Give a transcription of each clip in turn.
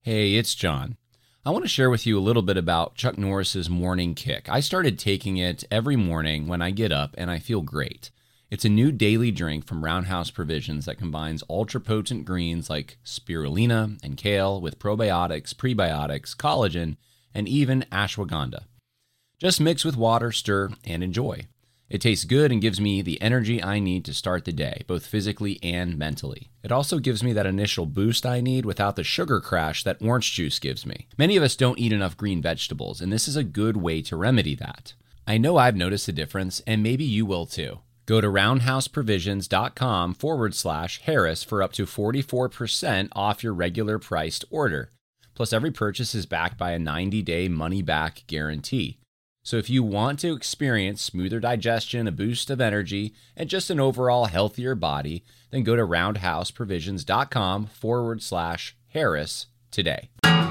Hey, it's John. I want to share with you a little bit about Chuck Norris's Morning Kick. I started taking it every morning when I get up, and I feel great. It's a new daily drink from Roundhouse Provisions that combines ultra-potent greens like spirulina and kale with probiotics, prebiotics, collagen, and even ashwagandha. Just mix with water, stir, and enjoy. It tastes good and gives me the energy I need to start the day, both physically and mentally. It also gives me that initial boost I need without the sugar crash that orange juice gives me. Many of us don't eat enough green vegetables, and this is a good way to remedy that. I know I've noticed a difference, and maybe you will too. Go to roundhouseprovisions.com/Harris for up to 44% off your regular priced order. Plus, every purchase is backed by a 90-day money-back guarantee. So if you want to experience smoother digestion, a boost of energy, and just an overall healthier body, then go to roundhouseprovisions.com/Harris today.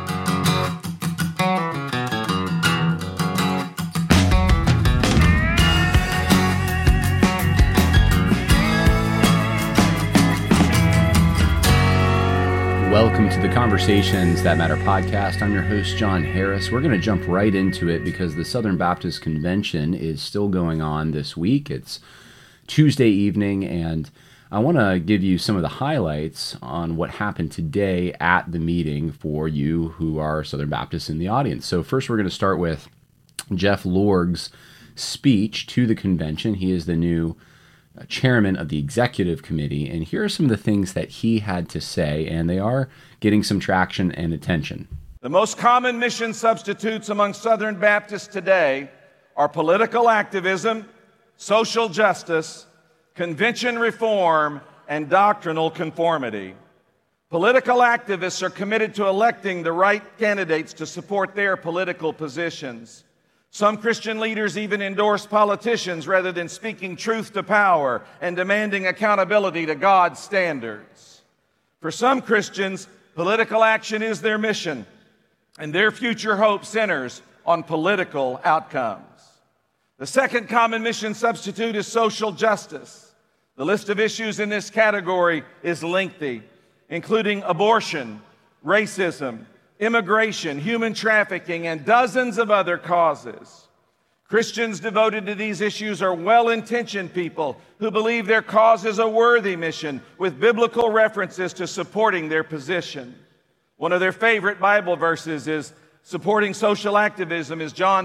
Welcome to the Conversations That Matter podcast. I'm your host, John Harris. We're going to jump right into it because the Southern Baptist Convention is still going on this week. It's Tuesday evening, and I want to give you some of the highlights on what happened today at the meeting for you who are Southern Baptists in the audience. So first, we're going to start with Jeff Lorg's speech to the convention. He is the new chairman of the executive committee, and here are some of the things that he had to say, and they are getting some traction and attention. The most common mission substitutes among Southern Baptists today are political activism, social justice, convention reform, and doctrinal conformity. Political activists are committed to electing the right candidates to support their political positions. Some Christian leaders even endorse politicians rather than speaking truth to power and demanding accountability to God's standards. For some Christians, political action is their mission, and their future hope centers on political outcomes. The second common mission substitute is social justice. The list of issues in this category is lengthy, including abortion, racism, immigration, human trafficking, and dozens of other causes. Christians devoted to these issues are well-intentioned people who believe their cause is a worthy mission with biblical references to supporting their position. One of their favorite Bible verses is supporting social activism is John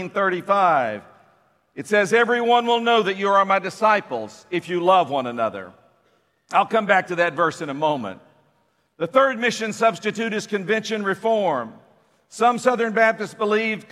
13:35. It says, "Everyone will know that you are my disciples if you love one another." I'll come back to that verse in a moment. The third mission substitute is convention reform. Some Southern Baptists believe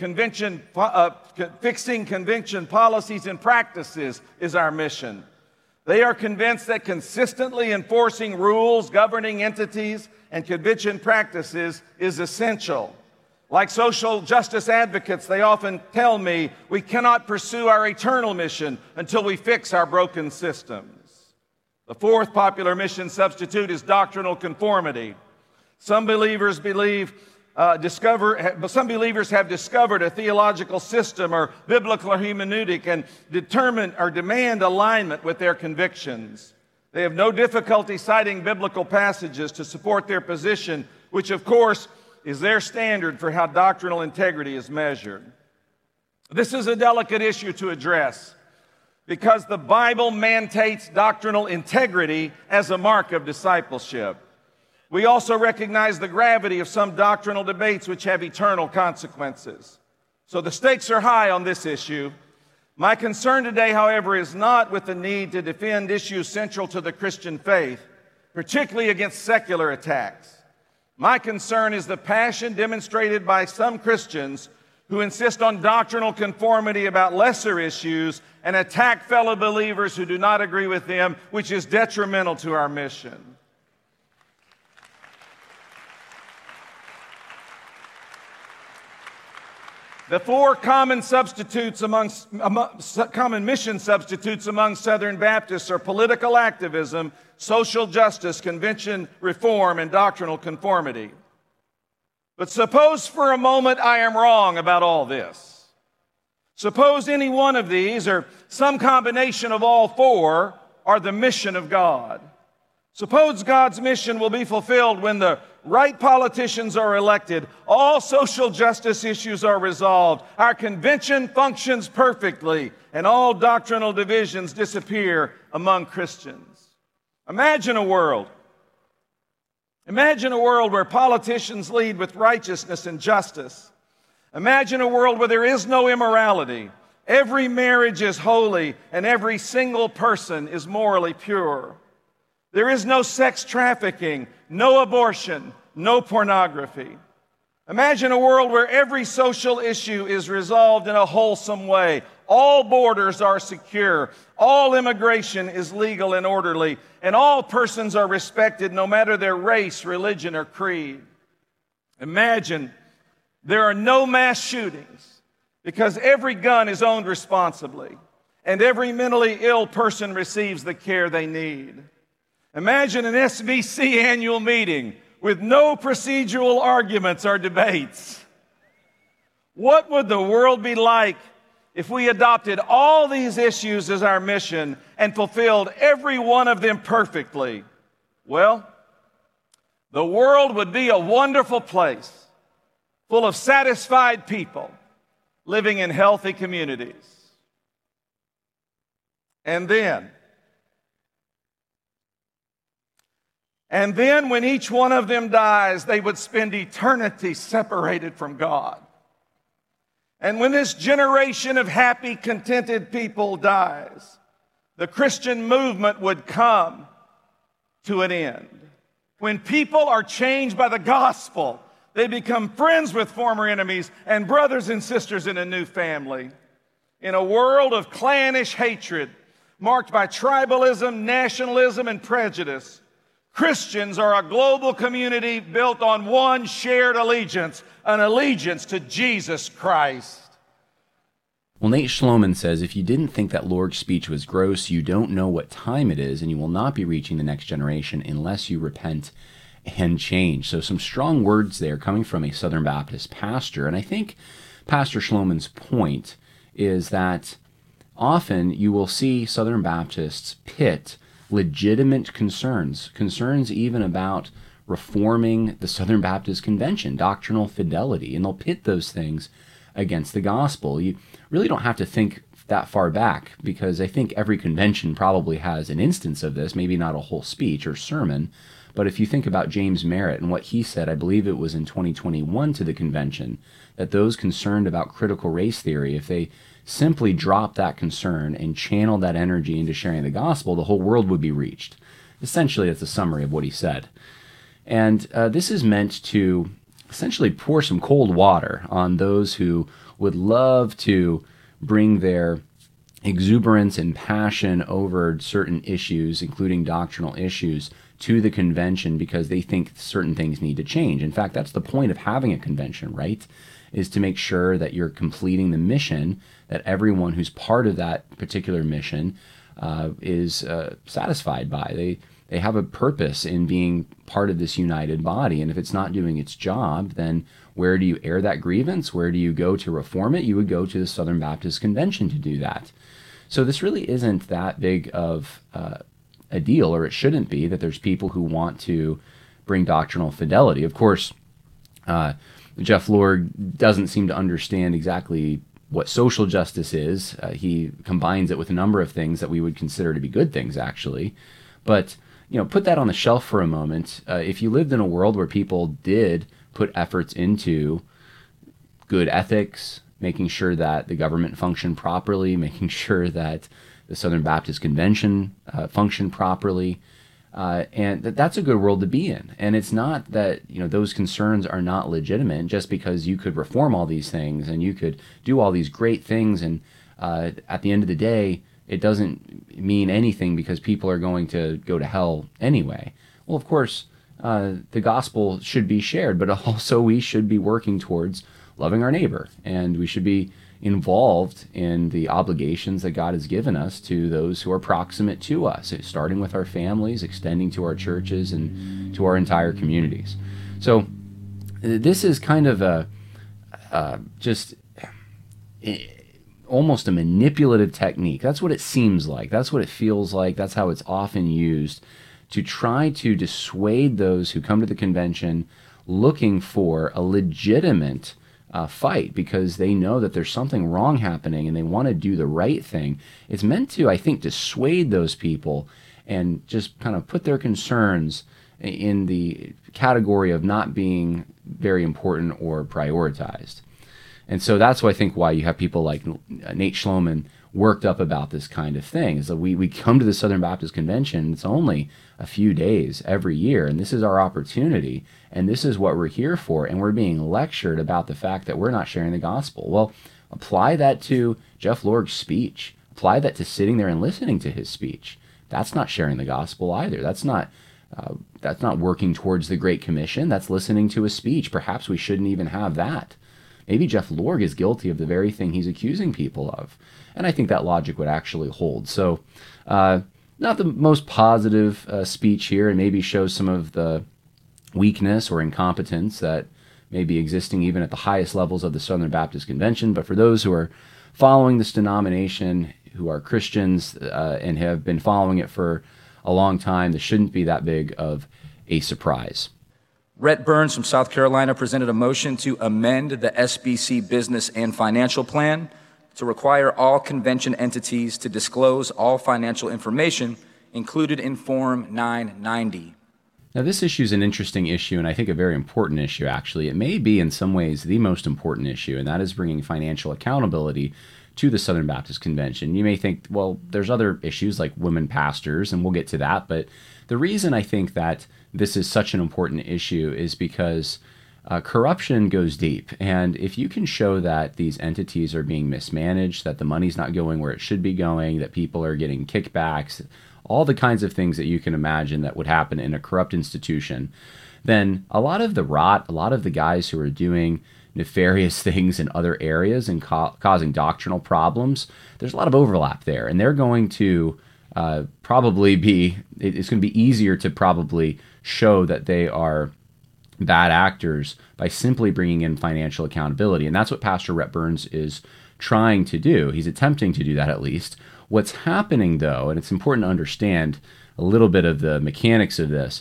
fixing convention policies and practices is our mission. They are convinced that consistently enforcing rules governing entities and convention practices is essential. Like social justice advocates, they often tell me we cannot pursue our eternal mission until we fix our broken systems. The fourth popular mission substitute is doctrinal conformity. Some believers have discovered a theological system or biblical hermeneutic and demand alignment with their convictions. They have no difficulty citing biblical passages to support their position, which of course is their standard for how doctrinal integrity is measured. This is a delicate issue to address, because the Bible mandates doctrinal integrity as a mark of discipleship. We also recognize the gravity of some doctrinal debates which have eternal consequences. So the stakes are high on this issue. My concern today, however, is not with the need to defend issues central to the Christian faith, particularly against secular attacks. My concern is the passion demonstrated by some Christians who insist on doctrinal conformity about lesser issues and attack fellow believers who do not agree with them, which is detrimental to our mission. The four common mission substitutes among Southern Baptists are political activism, social justice, convention reform, and doctrinal conformity. But suppose for a moment I am wrong about all this. Suppose any one of these, or some combination of all four, are the mission of God. Suppose God's mission will be fulfilled when the right politicians are elected, all social justice issues are resolved, our convention functions perfectly, and all doctrinal divisions disappear among Christians. Imagine a world where politicians lead with righteousness and justice. Imagine a world where there is no immorality. Every marriage is holy and every single person is morally pure. There is no sex trafficking, no abortion, no pornography. Imagine a world where every social issue is resolved in a wholesome way. All borders are secure. All immigration is legal and orderly. And all persons are respected no matter their race, religion, or creed. Imagine there are no mass shootings because every gun is owned responsibly and every mentally ill person receives the care they need. Imagine an SBC annual meeting with no procedural arguments or debates. What would the world be like if we adopted all these issues as our mission and fulfilled every one of them perfectly? Well, the world would be a wonderful place, full of satisfied people living in healthy communities. And then when each one of them dies, they would spend eternity separated from God. And when this generation of happy, contented people dies, the Christian movement would come to an end. When people are changed by the gospel, they become friends with former enemies and brothers and sisters in a new family. In a world of clannish hatred, marked by tribalism, nationalism, and prejudice, Christians are a global community built on one shared allegiance, an allegiance to Jesus Christ. Well, Nate Schloman says, if you didn't think that Lord's speech was gross, you don't know what time it is, and you will not be reaching the next generation unless you repent and change. So some strong words there coming from a Southern Baptist pastor. And I think Pastor Schloman's point is that often you will see Southern Baptists pit legitimate concerns even about reforming the Southern Baptist Convention, doctrinal fidelity, and they'll pit those things against the gospel. You really don't have to think that far back, because I think every convention probably has an instance of this, maybe not a whole speech or sermon, but if you think about James Merritt and what he said, I believe it was in 2021 to the convention, that those concerned about critical race theory, if they simply drop that concern and channel that energy into sharing the gospel, the whole world would be reached. Essentially, that's a summary of what he said. And this is meant to essentially pour some cold water on those who would love to bring their exuberance and passion over certain issues, including doctrinal issues, to the convention because they think certain things need to change. In fact, that's the point of having a convention, right? Is to make sure that you're completing the mission, that everyone who's part of that particular mission is satisfied by. They have a purpose in being part of this united body, and if it's not doing its job, then where do you air that grievance? Where do you go to reform it? You would go to the Southern Baptist Convention to do that. So this really isn't that big of a deal, or it shouldn't be, that there's people who want to bring doctrinal fidelity. Of course, Jeff Lord doesn't seem to understand exactly what social justice is. He combines it with a number of things that we would consider to be good things, actually. But, put that on the shelf for a moment. If you lived in a world where people did put efforts into good ethics, making sure that the government functioned properly, making sure that the Southern Baptist Convention functioned properly, and that's a good world to be in. And it's not that those concerns are not legitimate just because you could reform all these things and you could do all these great things, and at the end of the day, it doesn't mean anything because people are going to go to hell anyway. Well, of course, the gospel should be shared, but also we should be working towards loving our neighbor, and we should be involved in the obligations that God has given us to those who are proximate to us, starting with our families, extending to our churches, and to our entire communities. So this is kind of almost a manipulative technique. That's what it seems like. That's what it feels like. That's how it's often used to try to dissuade those who come to the convention looking for a legitimate fight because they know that there's something wrong happening and they want to do the right thing. It's meant to, I think, dissuade those people and just kind of put their concerns in the category of not being very important or prioritized. And so that's why I think why you have people like Nate Schloman worked up about this kind of thing. Is that we come to the Southern Baptist Convention, it's only a few days every year, and this is our opportunity, and this is what we're here for, and we're being lectured about the fact that we're not sharing the gospel. Well, apply that to Jeff Lorg's speech. Apply that to sitting there and listening to his speech. That's not sharing the gospel either. That's not working towards the Great Commission. That's listening to a speech. Perhaps we shouldn't even have that. Maybe Jeff Lorg is guilty of the very thing he's accusing people of. And I think that logic would actually hold. So not the most positive speech here, and maybe shows some of the weakness or incompetence that may be existing even at the highest levels of the Southern Baptist Convention. But for those who are following this denomination, who are Christians and have been following it for a long time, this shouldn't be that big of a surprise. Rhett Burns from South Carolina presented a motion to amend the SBC Business and Financial Plan to require all convention entities to disclose all financial information included in Form 990. Now, this issue is an interesting issue, and I think a very important issue, actually. It may be, in some ways, the most important issue, and that is bringing financial accountability to the Southern Baptist Convention. You may think, well, there's other issues like women pastors, and we'll get to that, but the reason I think that this is such an important issue is because corruption goes deep. And if you can show that these entities are being mismanaged, that the money's not going where it should be going, that people are getting kickbacks, all the kinds of things that you can imagine that would happen in a corrupt institution, then a lot of the rot, a lot of the guys who are doing nefarious things in other areas and causing doctrinal problems, there's a lot of overlap there. And they're going to probably be, it's going to be easier to probably show that they are bad actors by simply bringing in financial accountability. And that's what Pastor Rhett Burns is trying to do. He's attempting to do that, at least. What's happening, though, and it's important to understand a little bit of the mechanics of this,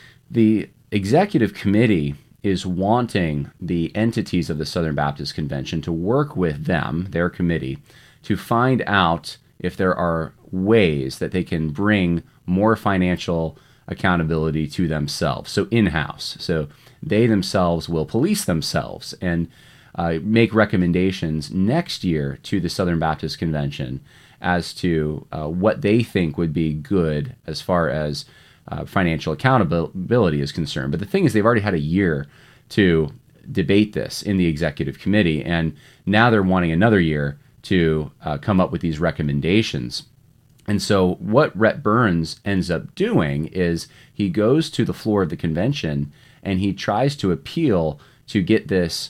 the executive committee is wanting the entities of the Southern Baptist Convention to work with them, their committee, to find out if there are ways that they can bring more financial accountability to themselves, so in-house. So they themselves will police themselves and make recommendations next year to the Southern Baptist Convention as to what they think would be good as far as financial accountability is concerned. But the thing is, they've already had a year to debate this in the executive committee, and now they're wanting another year to come up with these recommendations. And so what Rhett Burns ends up doing is he goes to the floor of the convention and he tries to appeal to get this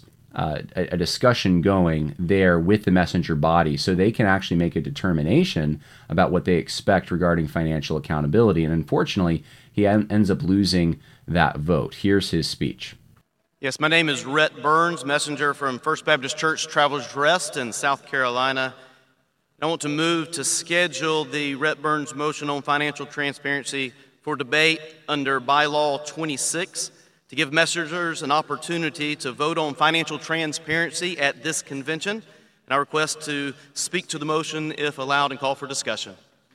a discussion going there with the messenger body so they can actually make a determination about what they expect regarding financial accountability. And unfortunately, he ends up losing that vote. Here's his speech. Yes, my name is Rhett Burns, messenger from First Baptist Church Travelers Rest in South Carolina. I want to move to schedule the Rhett Burns motion on financial transparency for debate under Bylaw 26 to give messengers an opportunity to vote on financial transparency at this convention. And I request to speak to the motion if allowed and call for discussion.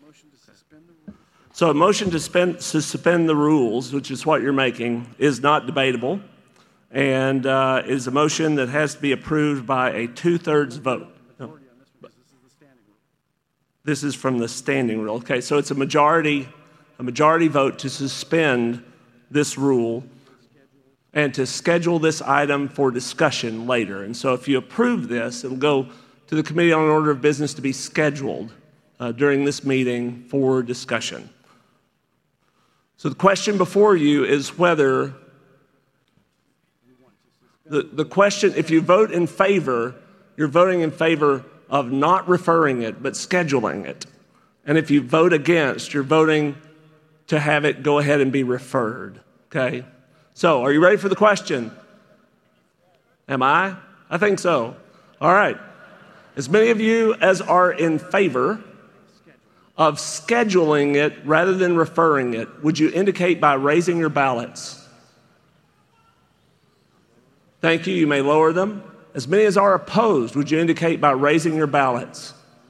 So a motion to suspend the rules, which is what you're making, is not debatable and is a motion that has to be approved by a 2/3 vote. No. This is from the standing rule. Okay, so it's a majority vote to suspend this rule and to schedule this item for discussion later. And so if you approve this, it'll go to the Committee on Order of Business to be scheduled during this meeting for discussion. So the question before you is whether the question, if you vote in favor, you're voting in favor of not referring it, but scheduling it. And if you vote against, you're voting to have it go ahead and be referred, okay? So, are you ready for the question? Am I? I think so. All right. As many of you as are in favor of scheduling it rather than referring it, would you indicate by raising your ballots? Thank you. You may lower them. As many as are opposed, would you indicate by raising your ballots?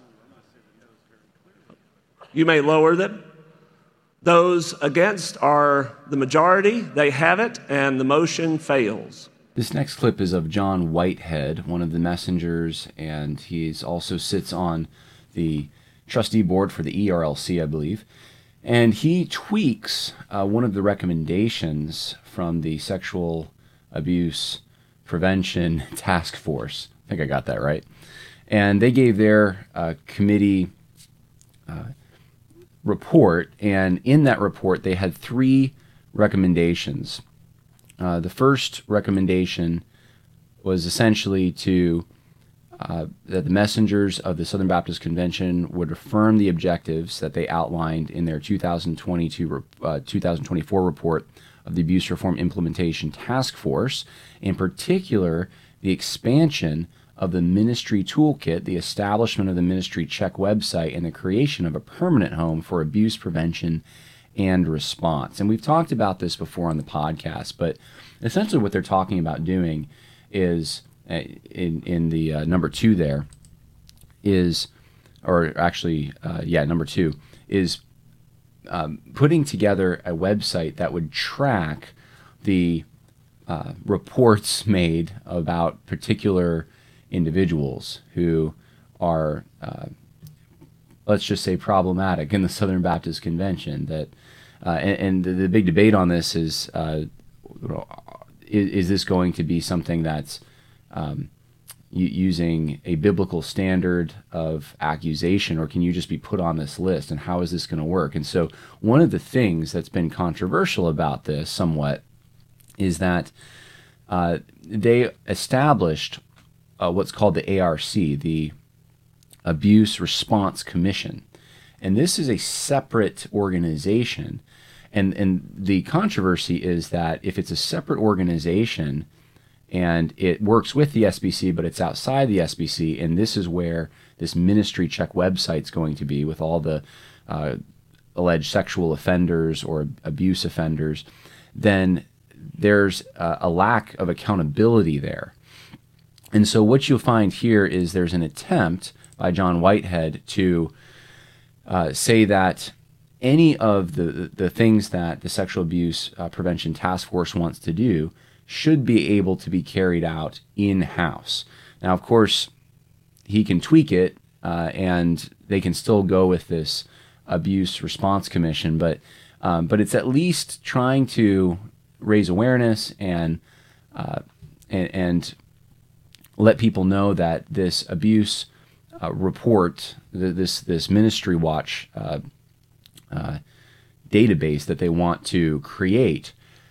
You may lower them. Those against are the majority. They have it, and the motion fails. This next clip is of John Whitehead, one of the messengers, and he also sits on the trustee board for the ERLC, I believe. And he tweaks one of the recommendations from the Sexual Abuse Prevention Task Force. I think I got that right. And they gave their committee report, and in that report they had 3 recommendations. The first recommendation was essentially that the messengers of the Southern Baptist Convention would affirm the objectives that they outlined in their 2024 report of the Abuse Reform Implementation Task Force, in particular the expansion of the ministry toolkit, the establishment of the ministry check website, and the creation of a permanent home for abuse prevention and response. And we've talked about this before on the podcast, but essentially what they're talking about doing is, in the number 2 there, is, or actually, number 2, is putting together a website that would track the reports made about particular individuals who are, let's just say, problematic in the Southern Baptist Convention. That and the big debate on this is this going to be something that's using a biblical standard of accusation, or can you just be put on this list, and how is this going to work? And so one of the things that's been controversial about this somewhat is that they established what's called the ARC, the Abuse Response Commission. And this is a separate organization. And the controversy is that if it's a separate organization and it works with the SBC, but it's outside the SBC, and this is where this ministry check website is going to be with all the alleged sexual offenders or abuse offenders, then there's a lack of accountability there. And so what you'll find here is there's an attempt by John Whitehead to say that any of the things that the Sexual Abuse Prevention Task Force wants to do should be able to be carried out in-house. Now, of course, he can tweak it, and they can still go with this Abuse Response Commission, but it's at least trying to raise awareness and let people know that this abuse report, this Ministry Watch database that they want to create,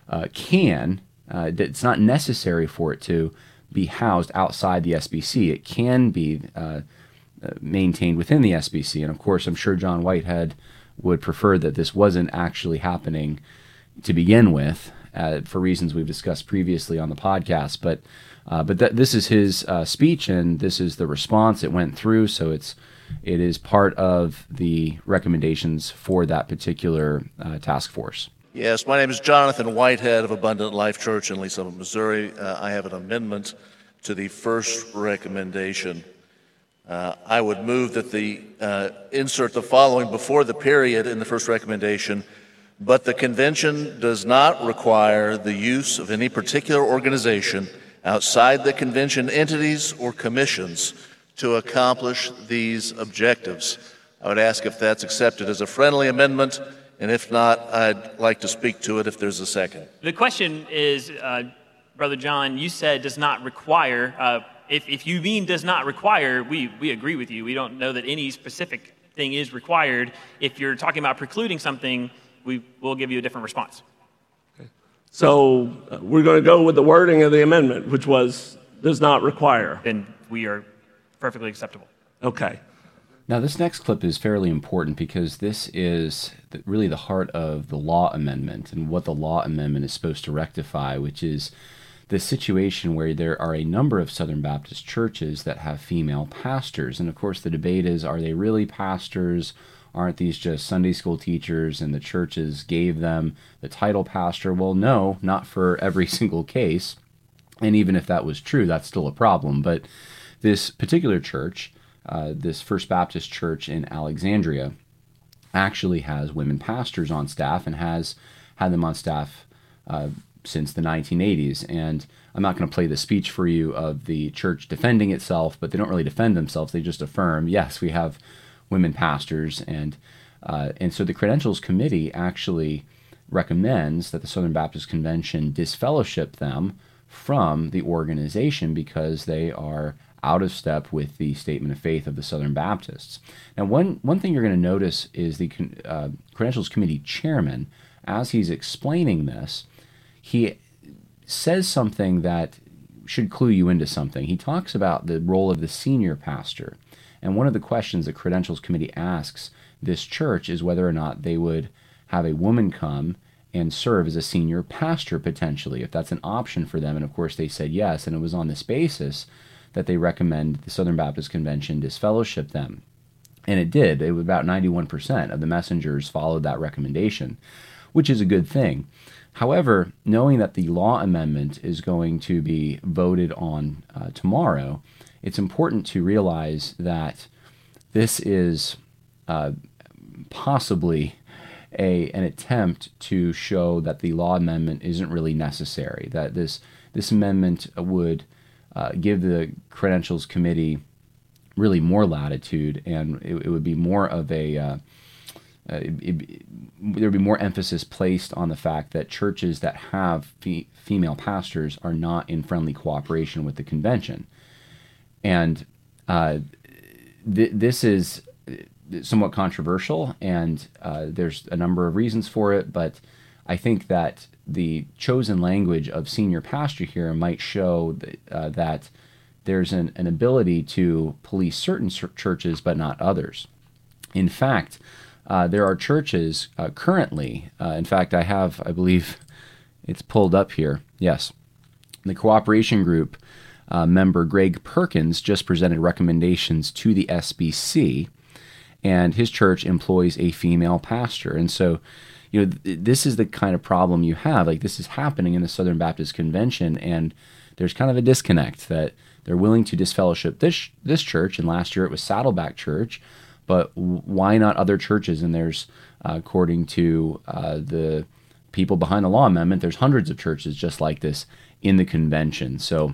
it's not necessary for it to be housed outside the SBC. It can be maintained within the SBC. And of course, I'm sure John Whitehead would prefer that this wasn't actually happening to begin with, for reasons we've discussed previously on the podcast. But this is his speech, and this is the response. It went through, so it is part of the recommendations for that particular task force. Yes, my name is Jonathan Whitehead of Abundant Life Church in Lee Summit, Missouri. I have an amendment to the first recommendation. I would move that insert the following before the period in the first recommendation: but the convention does not require the use of any particular organization outside the convention entities or commissions to accomplish these objectives. I would ask if that's accepted as a friendly amendment, and if not, I'd like to speak to it if there's a second. The question is, Brother John, you said does not require. If you mean does not require, we agree with you. We don't know that any specific thing is required. If you're talking about precluding something, we'll give you a different response. Okay. So we're going to go with the wording of the amendment, which was does not require. Then we are perfectly acceptable. Okay. Now, this next clip is fairly important because this is really the heart of the law amendment and what the law amendment is supposed to rectify, which is the situation where there are a number of Southern Baptist churches that have female pastors. And of course, the debate is, are they really pastors? Aren't these just Sunday school teachers and the churches gave them the title pastor? Well, no, not for every single case. And even if that was true, that's still a problem. But this particular church, this First Baptist Church in Alexandria, actually has women pastors on staff and has had them on staff since the 1980s. And I'm not going to play the speech for you of the church defending itself, but they don't really defend themselves. They just affirm, yes, we have women pastors. And so the Credentials Committee actually recommends that the Southern Baptist Convention disfellowship them from the organization because they are out of step with the statement of faith of the Southern Baptists. Now, one thing you're going to notice is the Credentials Committee chairman, as he's explaining this, he says something that should clue you into something. He talks about the role of the senior pastor. And one of the questions the Credentials Committee asks this church is whether or not they would have a woman come and serve as a senior pastor potentially, if that's an option for them. And of course they said yes, and it was on this basis that they recommend the Southern Baptist Convention disfellowship them. And it did. It was about 91% of the messengers followed that recommendation, which is a good thing. However, knowing that the law amendment is going to be voted on tomorrow, it's important to realize that this is possibly an attempt to show that the law amendment isn't really necessary, that this amendment would give the Credentials Committee really more latitude, and it would be more of a there would be more emphasis placed on the fact that churches that have female pastors are not in friendly cooperation with the convention. And this is somewhat controversial, and there's a number of reasons for it, but I think that the chosen language of senior pastor here might show that there's an ability to police certain churches but not others. In fact, there are churches currently, in fact, I believe it's pulled up here, yes, the Cooperation Group member Greg Perkins just presented recommendations to the SBC, and his church employs a female pastor. And so, this is the kind of problem you have. Like, this is happening in the Southern Baptist Convention, and there's kind of a disconnect that they're willing to disfellowship this church, and last year it was Saddleback Church, but why not other churches? And there's, according to the people behind the law amendment, there's hundreds of churches just like this in the convention. So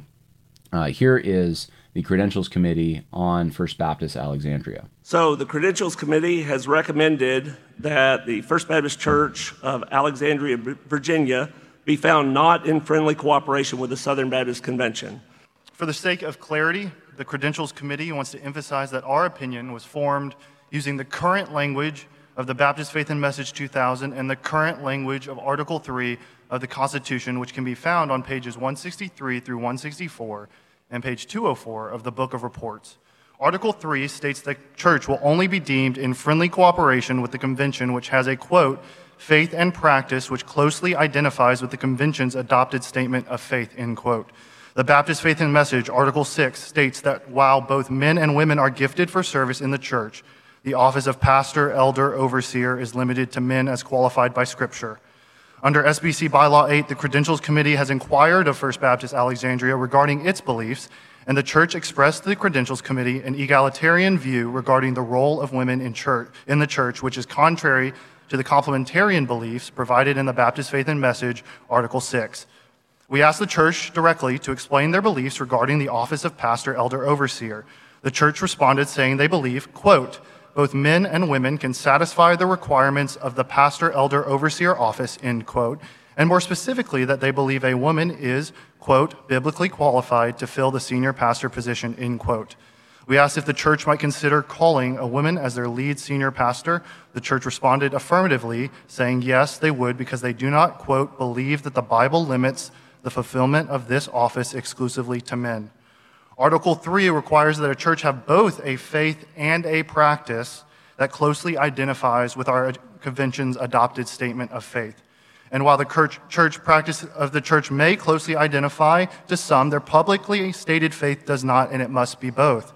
here is the Credentials Committee on First Baptist Alexandria. So the Credentials Committee has recommended that the First Baptist Church of Alexandria, Virginia, be found not in friendly cooperation with the Southern Baptist Convention. For the sake of clarity, the Credentials Committee wants to emphasize that our opinion was formed using the current language of the Baptist Faith and Message 2000 and the current language of Article 3 of the Constitution, which can be found on pages 163 through 164 and page 204 of the Book of Reports. Article 3 states that church will only be deemed in friendly cooperation with the convention, which has a, quote, faith and practice which closely identifies with the convention's adopted statement of faith, end quote. The Baptist Faith and Message, Article 6, states that while both men and women are gifted for service in the church, the office of pastor, elder, overseer is limited to men as qualified by Scripture. Under SBC Bylaw 8, the Credentials Committee has inquired of First Baptist Alexandria regarding its beliefs, and the church expressed to the Credentials Committee an egalitarian view regarding the role of women in the church, which is contrary to the complementarian beliefs provided in the Baptist Faith and Message, Article 6. We asked the church directly to explain their beliefs regarding the office of pastor, elder, overseer. The church responded saying they believe, quote, both men and women can satisfy the requirements of the pastor, elder, overseer office, end quote, and more specifically that they believe a woman is, quote, biblically qualified to fill the senior pastor position, end quote. We asked if the church might consider calling a woman as their lead senior pastor. The church responded affirmatively, saying yes, they would, because they do not, quote, believe that the Bible limits the fulfillment of this office exclusively to men. Article 3 requires that a church have both a faith and a practice that closely identifies with our convention's adopted statement of faith. And while the church practice of the church may closely identify to some, their publicly stated faith does not, and it must be both.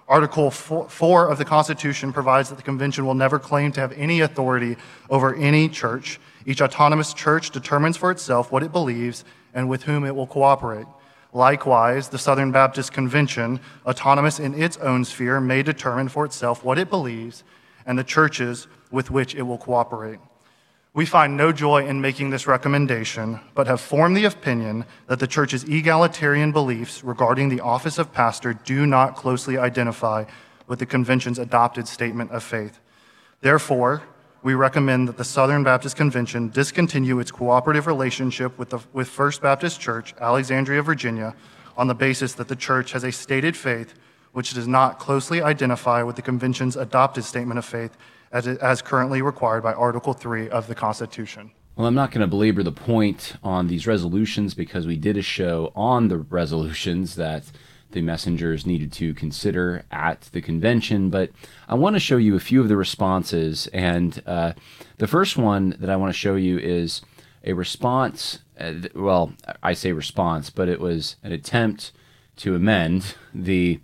Article 4 of the Constitution provides that the convention will never claim to have any authority over any church. Each autonomous church determines for itself what it believes and with whom it will cooperate. Likewise, the Southern Baptist Convention, autonomous in its own sphere, may determine for itself what it believes and the churches with which it will cooperate. We find no joy in making this recommendation, but have formed the opinion that the church's egalitarian beliefs regarding the office of pastor do not closely identify with the convention's adopted statement of faith. Therefore, we recommend that the Southern Baptist Convention discontinue its cooperative relationship with First Baptist Church, Alexandria, Virginia, on the basis that the church has a stated faith which does not closely identify with the convention's adopted statement of faith as currently required by Article 3 of the Constitution. Well, I'm not going to belabor the point on these resolutions because we did a show on the resolutions that the messengers needed to consider at the convention, but I want to show you a few of the responses, and the first one that I want to show you is a response, well, I say response, but it was an attempt to amend the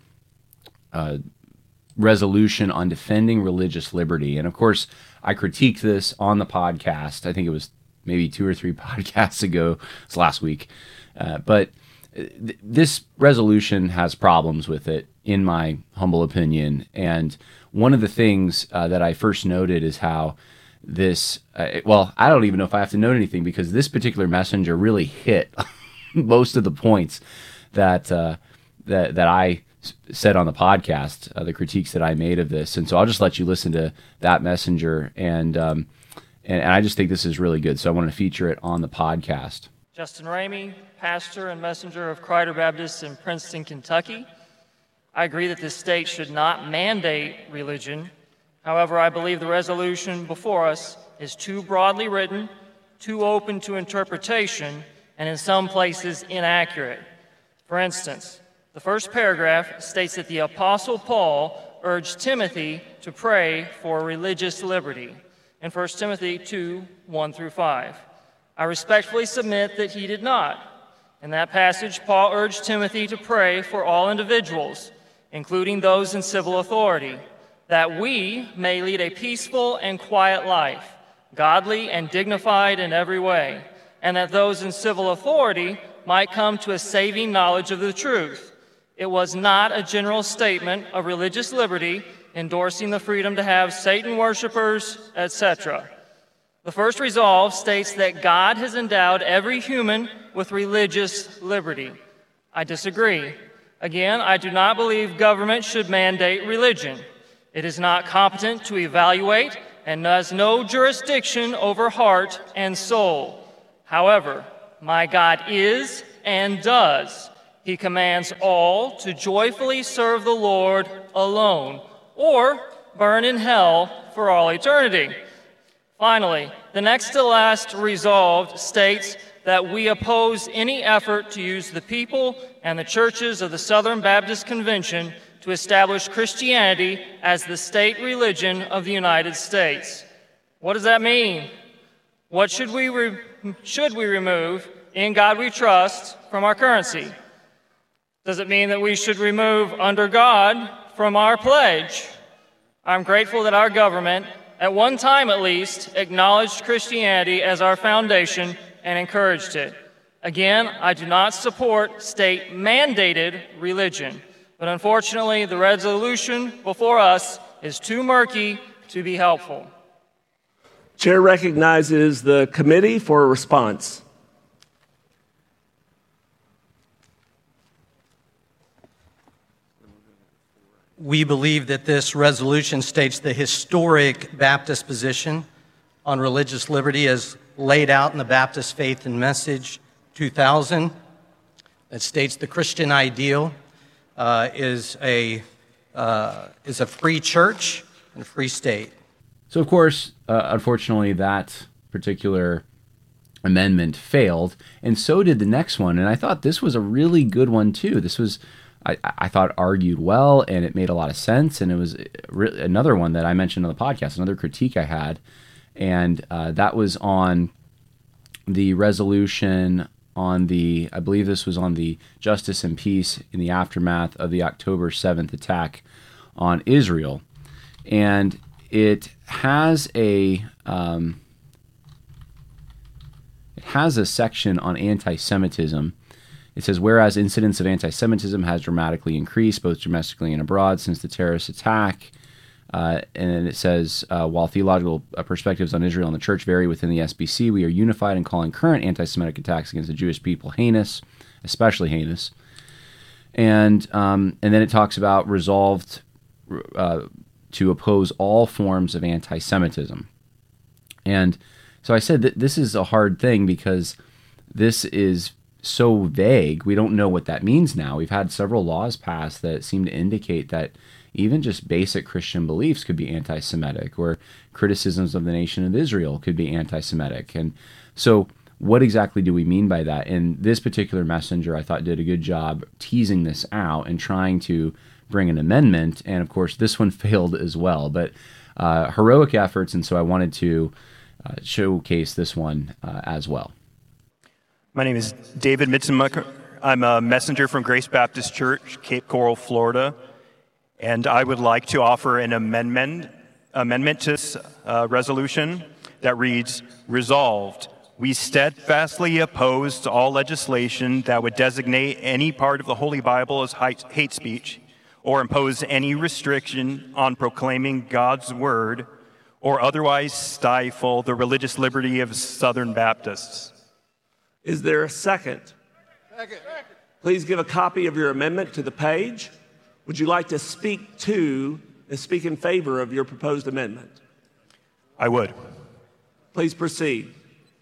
resolution on defending religious liberty. And of course, I critiqued this on the podcast. I think it was maybe 2 or 3 podcasts ago. It's last week. But this resolution has problems with it, in my humble opinion. And one of the things that I first noted is how this, well, I don't even know if I have to note anything because this particular messenger really hit most of the points that I said on the podcast, the critiques that I made of this. And so I'll just let you listen to that messenger. And I just think this is really good. So I want to feature it on the podcast. Justin Ramey, pastor and messenger of Crider Baptist in Princeton, Kentucky. I agree that this state should not mandate religion. However, I believe the resolution before us is too broadly written, too open to interpretation, and in some places inaccurate. For instance, the first paragraph states that the Apostle Paul urged Timothy to pray for religious liberty in 1 Timothy 2, 1 through 5. I respectfully submit that he did not. In that passage, Paul urged Timothy to pray for all individuals, including those in civil authority, that we may lead a peaceful and quiet life, godly and dignified in every way, and that those in civil authority might come to a saving knowledge of the truth. It was not a general statement of religious liberty endorsing the freedom to have Satan worshipers, etc. The first resolve states that God has endowed every human with religious liberty. I disagree. Again, I do not believe government should mandate religion. It is not competent to evaluate and has no jurisdiction over heart and soul. However, my God is and does. He commands all to joyfully serve the Lord alone or burn in hell for all eternity. Finally, the next to last resolve states that we oppose any effort to use the people and the churches of the Southern Baptist Convention to establish Christianity as the state religion of the United States. What does that mean? What should we remove "In God We Trust" from our currency? Does it mean that we should remove "Under God" from our pledge? I'm grateful that our government, at one time at least, acknowledged Christianity as our foundation and encouraged it. Again, I do not support state-mandated religion, but unfortunately, the resolution before us is too murky to be helpful. Chair recognizes the committee for a response. We believe that this resolution states the historic Baptist position on religious liberty as laid out in the Baptist Faith and Message 2000. It states the Christian ideal is a free church and a free state. So, of course, unfortunately, that particular amendment failed, and so did the next one. And I thought this was a really good one, too. This was, I thought, argued well, and it made a lot of sense. And it was another one that I mentioned on the podcast, another critique I had. And that was on the resolution on the, I believe this was on the justice and peace in the aftermath of the October 7th attack on Israel. And it has a section on anti-Semitism. It says, whereas incidents of anti-Semitism has dramatically increased, both domestically and abroad, since the terrorist attack. And then it says, while theological perspectives on Israel and the church vary within the SBC, we are unified in calling current anti-Semitic attacks against the Jewish people heinous, especially heinous. And then it talks about resolved to oppose all forms of anti-Semitism. And so I said that this is a hard thing because this is so vague. We don't know what that means now. We've had several laws passed that seem to indicate that even just basic Christian beliefs could be anti-Semitic, or criticisms of the nation of Israel could be anti-Semitic. And so what exactly do we mean by that? And this particular messenger, I thought, did a good job teasing this out and trying to bring an amendment. And of course, this one failed as well. But heroic efforts, and so I wanted to showcase this one as well. My name is David Mitzenmucker. I'm a messenger from Grace Baptist Church, Cape Coral, Florida, and I would like to offer an amendment to this resolution that reads, resolved, we steadfastly oppose all legislation that would designate any part of the Holy Bible as hate speech or impose any restriction on proclaiming God's word or otherwise stifle the religious liberty of Southern Baptists. Is there a second? Second. Please give a copy of your amendment to the page. Would you like to speak to and speak in favor of your proposed amendment? I would. Please proceed.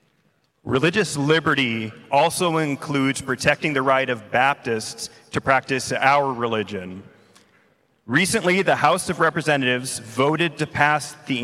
Religious liberty also includes protecting the right of Baptists to practice our religion. Recently, the House of Representatives voted to pass the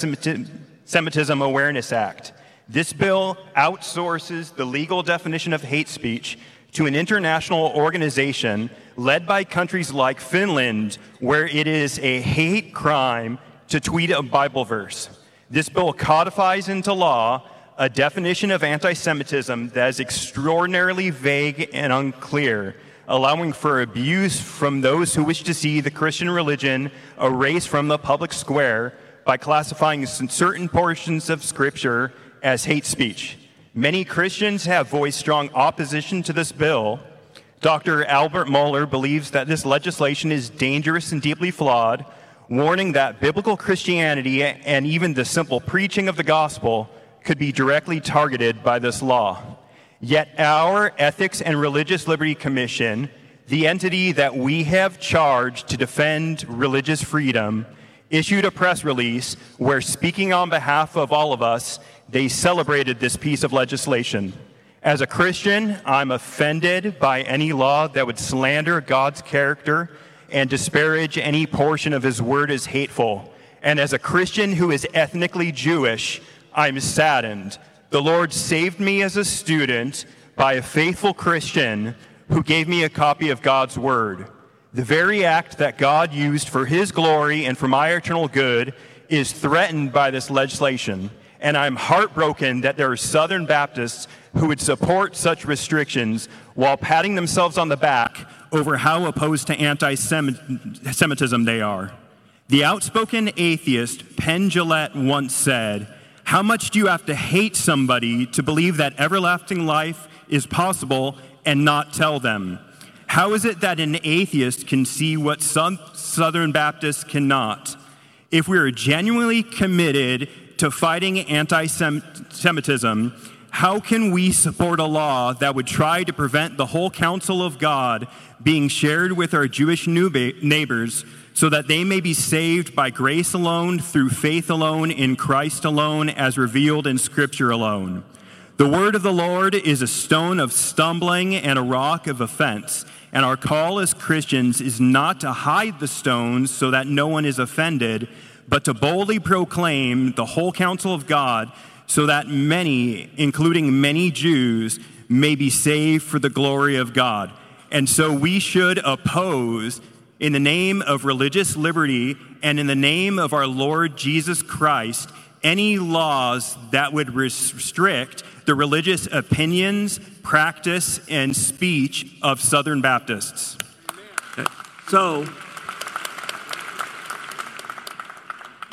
Anti-Semitism Awareness Act. This bill outsources the legal definition of hate speech to an international organization led by countries like Finland, where it is a hate crime to tweet a Bible verse. This bill codifies into law a definition of anti-Semitism that is extraordinarily vague and unclear, allowing for abuse from those who wish to see the Christian religion erased from the public square by classifying certain portions of Scripture as hate speech. Many Christians have voiced strong opposition to this bill. Dr. Albert Mohler believes that this legislation is dangerous and deeply flawed, warning that biblical Christianity and even the simple preaching of the gospel could be directly targeted by this law. Yet our Ethics and Religious Liberty Commission, the entity that we have charged to defend religious freedom, issued a press release where, speaking on behalf of all of us, they celebrated this piece of legislation. As a Christian, I'm offended by any law that would slander God's character and disparage any portion of his word as hateful. And as a Christian who is ethnically Jewish, I'm saddened. The Lord saved me as a student by a faithful Christian who gave me a copy of God's word. The very act that God used for his glory and for my eternal good is threatened by this legislation. And I'm heartbroken that there are Southern Baptists who would support such restrictions while patting themselves on the back over how opposed to anti-Semitism they are. The outspoken atheist Penn Jillette once said, "How much do you have to hate somebody to believe that everlasting life is possible and not tell them? How is it that an atheist can see what some Southern Baptists cannot? If we are genuinely committed to fighting anti-Semitism, how can we support a law that would try to prevent the whole counsel of God being shared with our Jewish neighbors so that they may be saved by grace alone, through faith alone, in Christ alone, as revealed in Scripture alone? The word of the Lord is a stone of stumbling and a rock of offense, and our call as Christians is not to hide the stones so that no one is offended, but to boldly proclaim the whole counsel of God so that many, including many Jews, may be saved for the glory of God." And so we should oppose, in the name of religious liberty and in the name of our Lord Jesus Christ, any laws that would restrict the religious opinions, practice, and speech of Southern Baptists. So,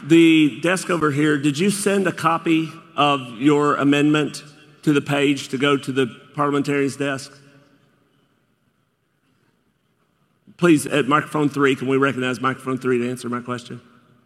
The desk over here, did you send a copy of your amendment to the page to go to the parliamentarian's desk? Please, at microphone 3, can we recognize microphone 3 to answer my question?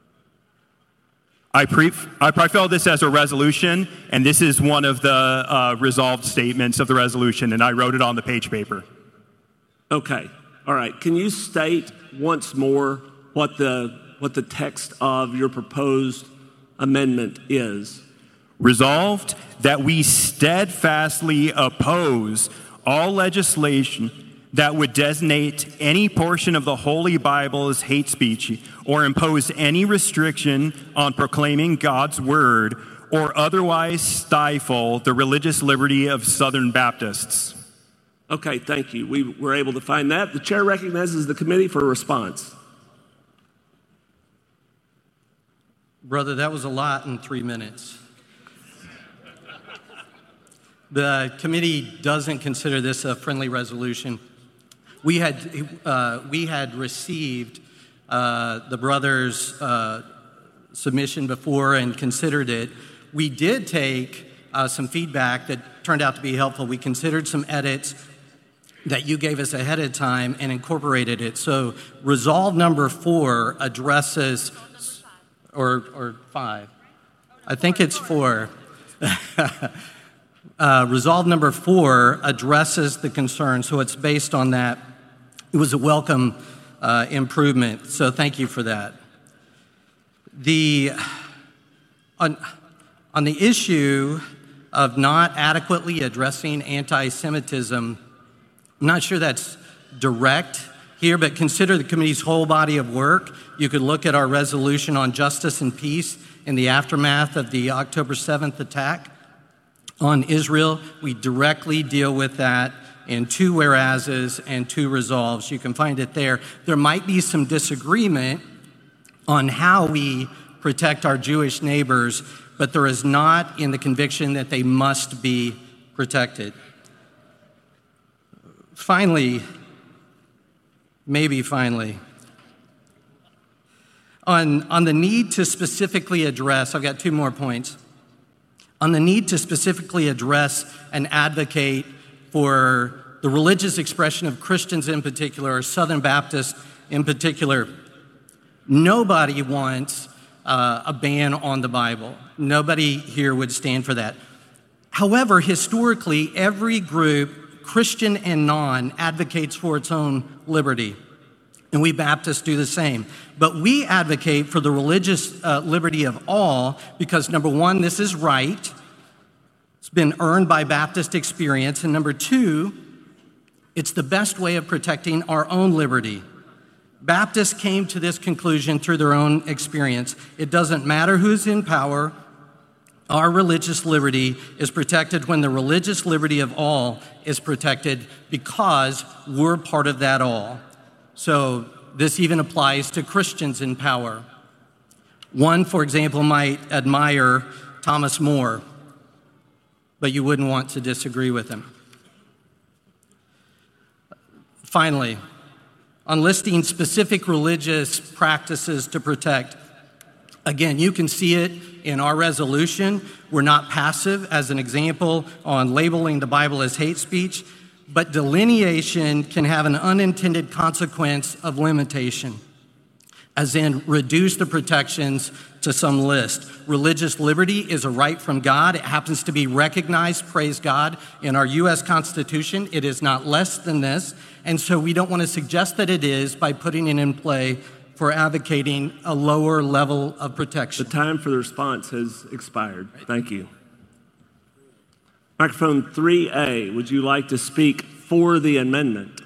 I pre-filled this as a resolution, and this is one of the resolved statements of the resolution, and I wrote it on the page paper. Okay, all right. Can you state once more what the text of your proposed amendment is? Resolved that we steadfastly oppose all legislation that would designate any portion of the Holy Bible as hate speech or impose any restriction on proclaiming God's word or otherwise stifle the religious liberty of Southern Baptists. Okay, thank you. We were able to find that. The chair recognizes the committee for a response. Brother, that was a lot in 3 minutes. The committee doesn't consider this a friendly resolution. We had received the brother's submission before and considered it. We did take some feedback that turned out to be helpful. We considered some edits that you gave us ahead of time and incorporated it. So resolve number 4 addresses, or 5. I think it's 4. Resolve number 4 addresses the concern, so it's based on that. It was a welcome improvement, so thank you for that. On the issue of not adequately addressing anti-Semitism, I'm not sure that's direct here, but consider the committee's whole body of work. You could look at our resolution on justice and peace in the aftermath of the October 7th attack on Israel. We directly deal with that in 2 whereases and 2 resolves. You can find it there. There might be some disagreement on how we protect our Jewish neighbors, but there is not in the conviction that they must be protected. Finally, on the need to specifically address, I've got 2 more points. On the need to specifically address and advocate for the religious expression of Christians in particular, or Southern Baptists in particular, nobody wants a ban on the Bible. Nobody here would stand for that. However, historically, every group, Christian and non, advocates for its own liberty. And we Baptists do the same. But we advocate for the religious liberty of all because, number 1, this is right. It's been earned by Baptist experience. And number 2, it's the best way of protecting our own liberty. Baptists came to this conclusion through their own experience. It doesn't matter who's in power. Our religious liberty is protected when the religious liberty of all is protected because we're part of that all. So this even applies to Christians in power. One, for example, might admire Thomas More, but you wouldn't want to disagree with him. Finally, on listing specific religious practices to protect, again, you can see it in our resolution. We're not passive, as an example, on labeling the Bible as hate speech, but delineation can have an unintended consequence of limitation, as in reduce the protections to some list. Religious liberty is a right from God. It happens to be recognized, praise God, in our U.S. Constitution. It is not less than this, and so we don't want to suggest that it is by putting it in play for advocating a lower level of protection. The time for the response has expired. Thank you. Microphone 3A, would you like to speak for the amendment?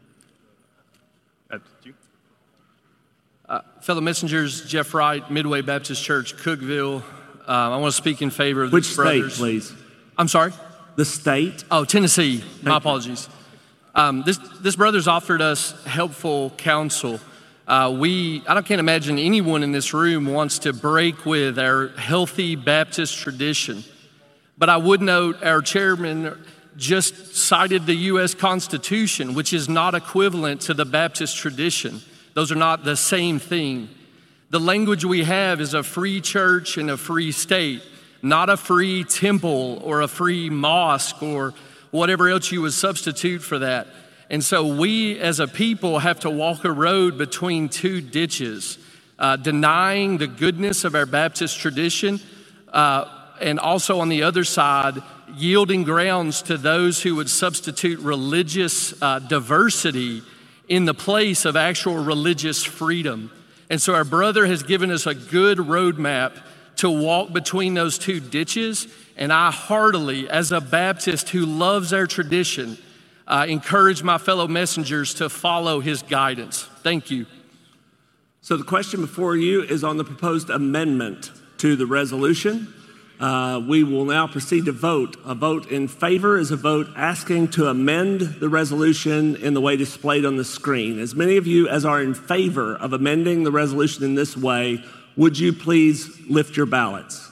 Fellow messengers, Jeff Wright, Midway Baptist Church, Cookeville. I want to speak in favor of these brothers. Which state, please? I'm sorry? The state? Oh, Tennessee. My apologies. This brother's offered us helpful counsel. I can't imagine anyone in this room wants to break with our healthy Baptist tradition. But I would note our chairman just cited the U.S. Constitution, which is not equivalent to the Baptist tradition. Those are not the same thing. The language we have is a free church and a free state, not a free temple or a free mosque or whatever else you would substitute for that. And so we as a people have to walk a road between two ditches, denying the goodness of our Baptist tradition, and also on the other side, yielding grounds to those who would substitute religious diversity in the place of actual religious freedom. And so our brother has given us a good roadmap to walk between those two ditches. And I heartily, as a Baptist who loves our tradition, encourage my fellow messengers to follow his guidance. Thank you. So the question before you is on the proposed amendment to the resolution. We will now proceed to vote. A vote in favor is a vote asking to amend the resolution in the way displayed on the screen. As many of you as are in favor of amending the resolution in this way, would you please lift your ballots?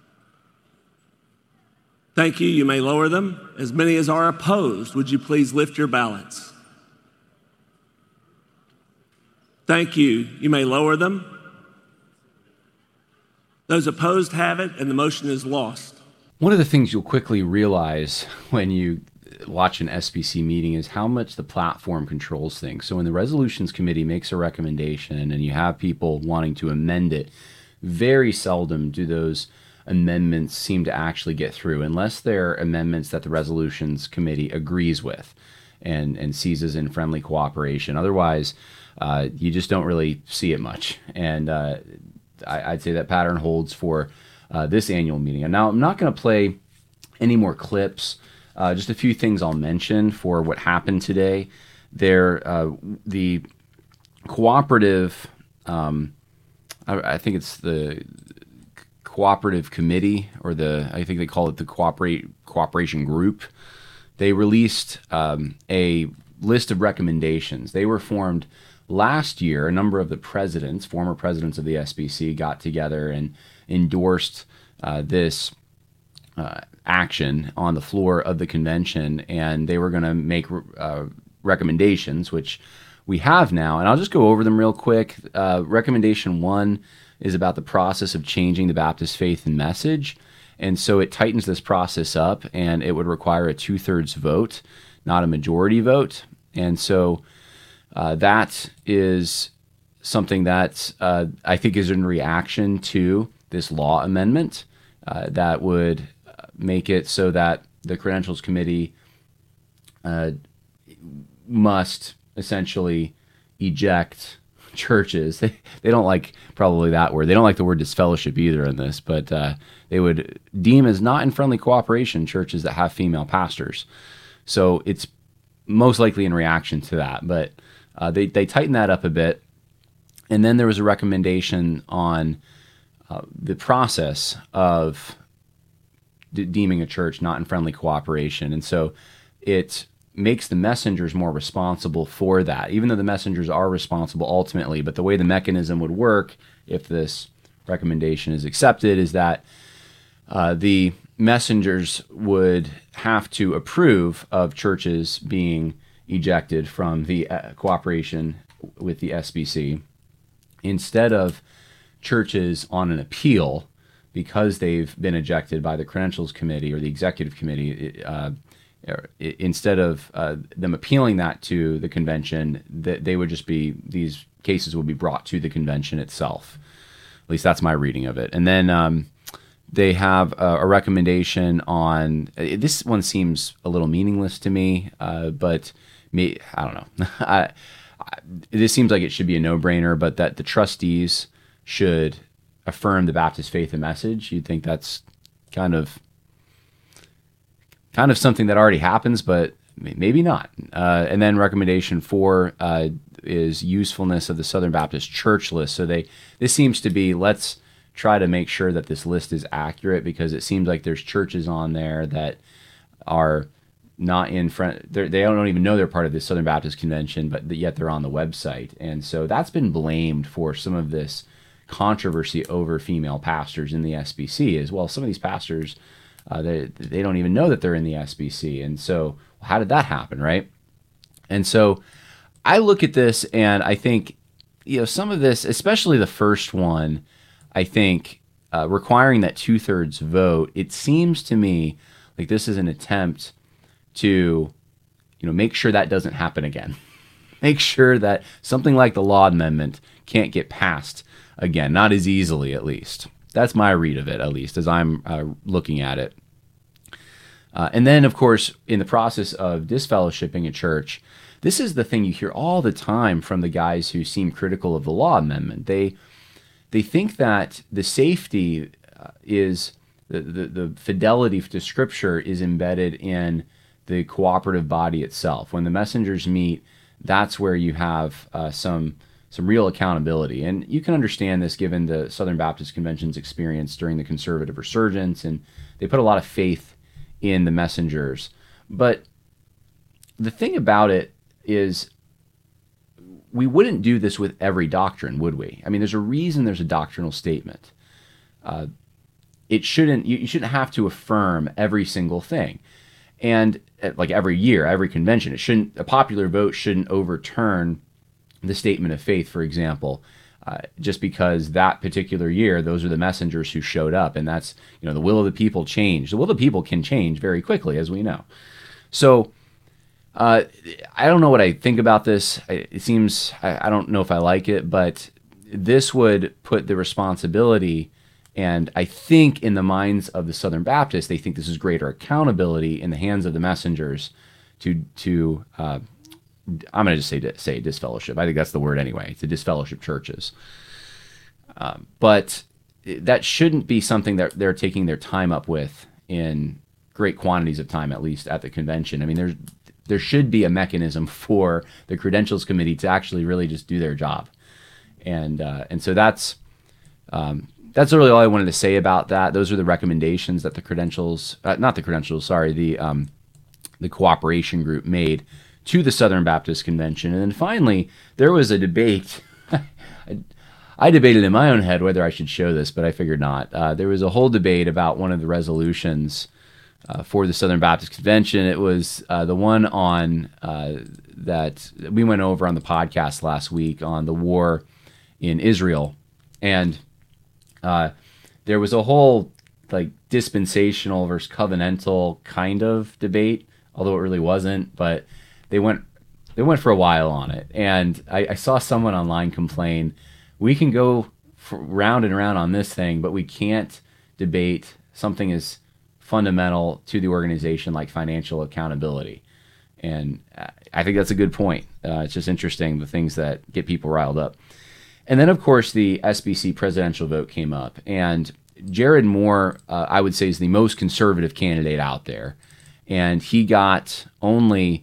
Thank you. You may lower them. As many as are opposed, would you please lift your ballots? Thank you. You may lower them. Those opposed have it, and the motion is lost. One of the things you'll quickly realize when you watch an SBC meeting is how much the platform controls things. So when the Resolutions Committee makes a recommendation and you have people wanting to amend it, very seldom do those amendments seem to actually get through, unless they're amendments that the Resolutions Committee agrees with and sees as in friendly cooperation. Otherwise, you just don't really see it much. And I'd say that pattern holds for this annual meeting. And now I'm not going to play any more clips. Just a few things I'll mention for what happened today. The cooperative, I think it's the cooperative committee, or I think they call it the cooperation group. They released a list of recommendations. They were formed last year. A number of the former presidents of the SBC, got together and endorsed this action on the floor of the convention, and they were going to make recommendations, which we have now. And I'll just go over them real quick. Recommendation 1 is about the process of changing the Baptist faith and message. And so it tightens this process up, and it would require a 2/3 vote, not a majority vote. And so that is something that I think is in reaction to this law amendment that would make it so that the Credentials Committee must essentially eject churches. They don't like probably that word. They don't like the word disfellowship either in this, but they would deem as not in friendly cooperation churches that have female pastors. So it's most likely in reaction to that, but they tighten that up a bit. And then there was a recommendation on the process of deeming a church not in friendly cooperation. And so it makes the messengers more responsible for that, even though the messengers are responsible ultimately. But the way the mechanism would work, if this recommendation is accepted, is that the messengers would have to approve of churches being ejected from the cooperation with the SBC, instead of churches on an appeal because they've been ejected by the Credentials Committee or the Executive Committee. Instead of them appealing that to the convention, they would just be, these cases would be brought to the convention itself. At least that's my reading of it. And then they have a recommendation on, this one seems a little meaningless to me, but I don't know. This seems like it should be a no-brainer, but that the trustees should affirm the Baptist faith and message. You'd think that's kind of something that already happens, but maybe not. And then recommendation 4 is usefulness of the Southern Baptist Church list. So this seems to be, let's try to make sure that this list is accurate, because it seems like there's churches on there that are not in front. They don't even know they're part of the Southern Baptist Convention, but yet they're on the website. And so that's been blamed for some of this controversy over female pastors in the SBC as well. Some of these pastors, they don't even know that they're in the SBC. And so how did that happen, right? And so I look at this and I think some of this, especially the first one, I think requiring that 2/3 vote, it seems to me like this is an attempt to, make sure that doesn't happen again. Make sure that something like the Law Amendment can't get passed again, not as easily at least. That's my read of it, at least, as I'm looking at it. And then, of course, in the process of disfellowshipping a church, this is the thing you hear all the time from the guys who seem critical of the Law Amendment. They think that the safety is, the fidelity to Scripture is embedded in the cooperative body itself. When the messengers meet, that's where you have some real accountability. And you can understand this given the Southern Baptist Convention's experience during the conservative resurgence, and they put a lot of faith in the messengers. But the thing about it is we wouldn't do this with every doctrine, would we? I mean, there's a reason there's a doctrinal statement. You shouldn't have to affirm every single thing. And like every year, every convention, a popular vote shouldn't overturn the statement of faith, for example, just because that particular year, those are the messengers who showed up, and that's, the will of the people changed. The will of the people can change very quickly, as we know. So I don't know what I think about this. It seems, I don't know if I like it, but this would put the responsibility, and I think in the minds of the Southern Baptists, they think this is greater accountability in the hands of the messengers to I'm going to just say disfellowship. I think that's the word anyway, to disfellowship churches. But that shouldn't be something that they're taking their time up with in great quantities of time, at least at the convention. I mean, there should be a mechanism for the Credentials Committee to actually really just do their job. And so that's really all I wanted to say about that. Those are the recommendations that the cooperation group made to the Southern Baptist Convention. And then finally, there was a debate. I debated in my own head whether I should show this, but I figured not. There was a whole debate about one of the resolutions for the Southern Baptist Convention. It was the one on that we went over on the podcast last week on the war in Israel. And there was a whole dispensational versus covenantal kind of debate, although it really wasn't, but they went for a while on it. And I saw someone online complain, we can go round and round on this thing, but we can't debate something as fundamental to the organization like financial accountability. And I think that's a good point. It's just interesting, the things that get people riled up. And then, of course, the SBC presidential vote came up. And Jared Moore, I would say, is the most conservative candidate out there. And he got only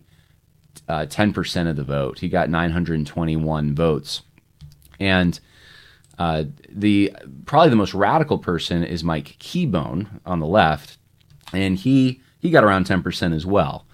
10% of the vote. He got 921 votes. And probably the most radical person is Mike Keybone on the left. And he got around 10% as well,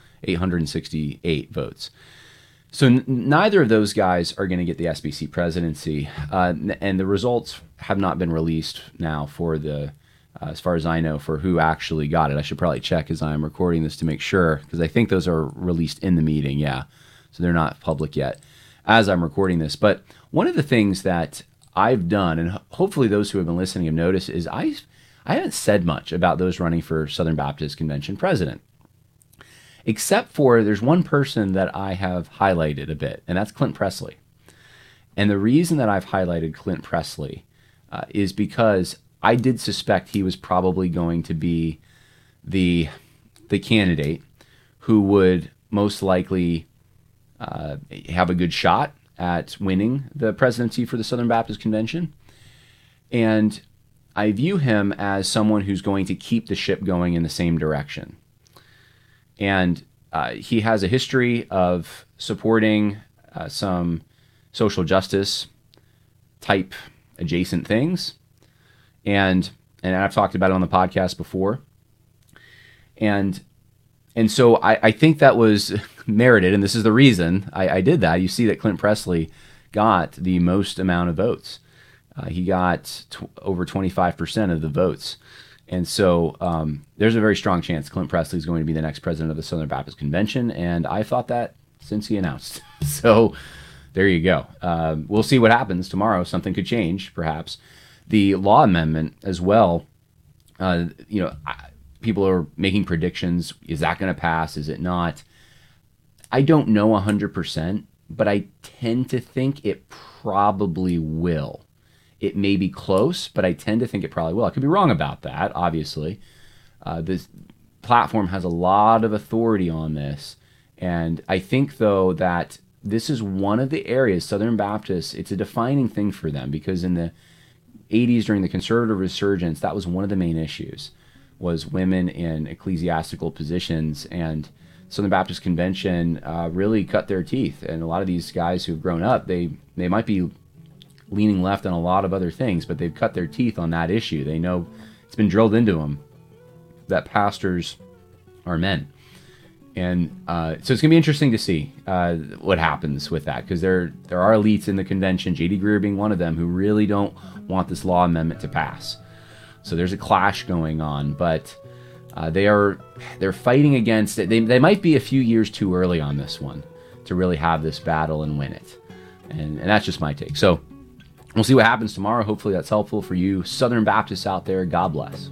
868 votes. So neither of those guys are going to get the SBC presidency, and the results have not been released now for as far as I know, for who actually got it. I should probably check as I'm recording this to make sure, because I think those are released in the meeting, yeah. So they're not public yet as I'm recording this. But one of the things that I've done, and hopefully those who have been listening have noticed, is I haven't said much about those running for Southern Baptist Convention president. Except for there's one person that I have highlighted a bit, and that's Clint Presley. And the reason that I've highlighted Clint Presley is because I did suspect he was probably going to be the candidate who would most likely have a good shot at winning the presidency for the Southern Baptist Convention. And I view him as someone who's going to keep the ship going in the same direction. And he has a history of supporting some social justice type adjacent things. And I've talked about it on the podcast before. And so I think that was merited, and this is the reason I did that. You see that Clint Presley got the most amount of votes. He got over 25% of the votes. And so there's a very strong chance Clint Presley is going to be the next president of the Southern Baptist Convention, and I thought that since he announced. So there you go. We'll see what happens tomorrow. Something could change, perhaps. The law amendment as well, people are making predictions. Is that going to pass? Is it not? I don't know 100%, but I tend to think it probably will. It may be close, but I tend to think it probably will. I could be wrong about that, obviously. This platform has a lot of authority on this. And I think, though, that this is one of the areas, Southern Baptists, it's a defining thing for them, because in the 80s, during the conservative resurgence, that was one of the main issues, was women in ecclesiastical positions. And Southern Baptist Convention really cut their teeth. And a lot of these guys who've grown up, they might be leaning left on a lot of other things, but they've cut their teeth on that issue. They know it's been drilled into them that pastors are men. And so it's going to be interesting to see what happens with that, because there are elites in the convention, J.D. Greear being one of them, who really don't want this law amendment to pass. So there's a clash going on, but they're fighting against it. They might be a few years too early on this one to really have this battle and win it. And that's just my take. So we'll see what happens tomorrow. Hopefully that's helpful for you Southern Baptists out there. God bless.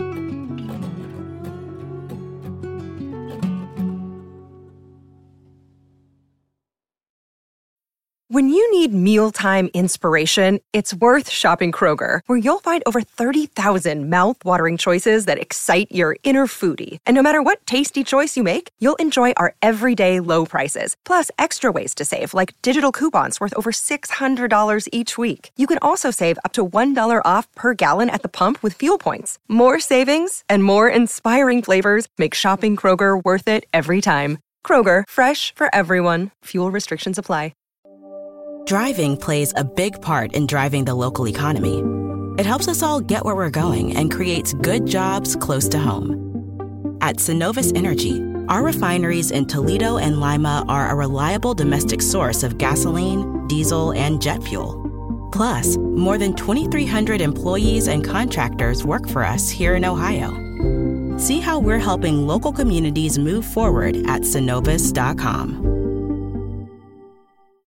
When you need mealtime inspiration, it's worth shopping Kroger, where you'll find over 30,000 mouth-watering choices that excite your inner foodie. And no matter what tasty choice you make, you'll enjoy our everyday low prices, plus extra ways to save, like digital coupons worth over $600 each week. You can also save up to $1 off per gallon at the pump with fuel points. More savings and more inspiring flavors make shopping Kroger worth it every time. Kroger, fresh for everyone. Fuel restrictions apply. Driving plays a big part in driving the local economy. It helps us all get where we're going and creates good jobs close to home. At Synovus Energy, our refineries in Toledo and Lima are a reliable domestic source of gasoline, diesel, and jet fuel. Plus, more than 2,300 employees and contractors work for us here in Ohio. See how we're helping local communities move forward at Synovus.com.